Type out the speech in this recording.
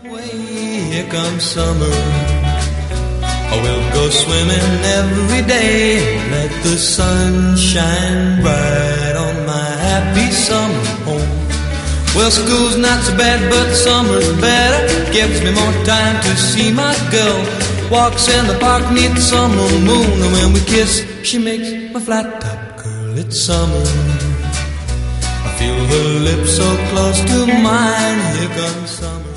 Here comes summer. We'll go swimming every day. Let the sun shine bright on my happy summer home. Well, school's not so bad, but summer's better. Gives me more time to see my girl. Walks in the park neath the summer moon, and when we kiss, she makes my flat top curl. It's summer. I feel her lips so close to mine. Here comes summer.